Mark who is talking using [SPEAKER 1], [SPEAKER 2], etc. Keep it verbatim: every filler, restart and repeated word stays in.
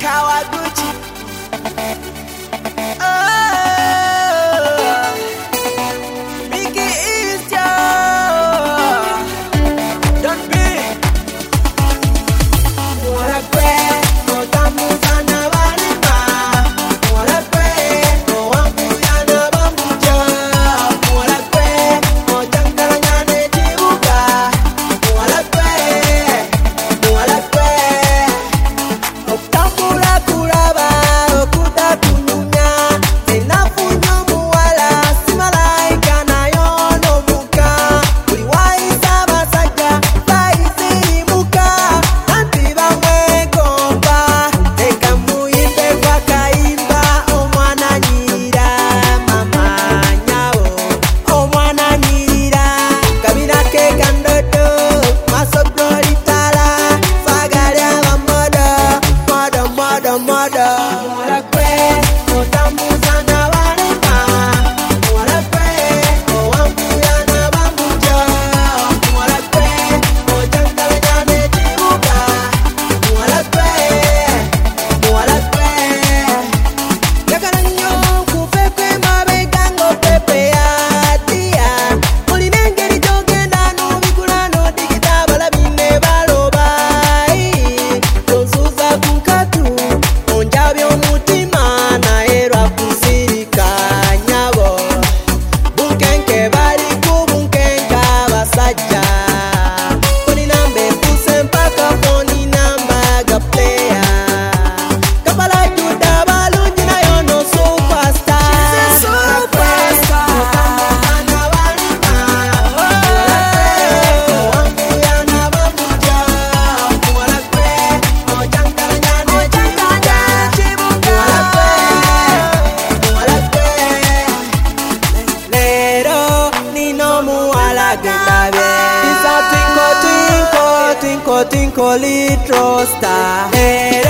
[SPEAKER 1] Kawaguchi. Oh, Mickey East, yo. Don't be. Wanna pray, no tamu sana walima. Wanna pray, no wangu yana bambuja. Wanna pray, no jangala nyane jibuka. Wanna pray, wanna pray. Okutambula kulaba, okuta kunyumya. Enafunyo muwala, si malayika nayo n'omuka. Buli wayisa basajja, bayisirimuka. Anti bamwegomba, leka muyimbe kwa kayimba. Omwana anyirira, mama nyabo. Omwana anyirira, kabina ke kandodo. Maso gloritaala, sagalya bamodo. Modo, modo, modo. Wanna pray, otambuza n'abalema. Wanna pray, owangula n'abambuja. Wanna pray, ojangalanya n'ekibuga. Wanna pray, wanna pray. Njagala nnyo nkuveeko emabega ng'opepeya ddiya. Olina engeri gy'ogenda n'obigula n'odigita abalabi ne baloba. Tonsuuza ku nkatu, onjabya omutima naye lwa kusirika nyabo. Bunkenke bali ku bunkenke abasajja. Foni namba efuuse mpaka foni namba ga player. Kampala Juda abalungi nayo no superstar. Lero nino muwala gendabye. Is a twinkle twinkle twinkle twinkle little star.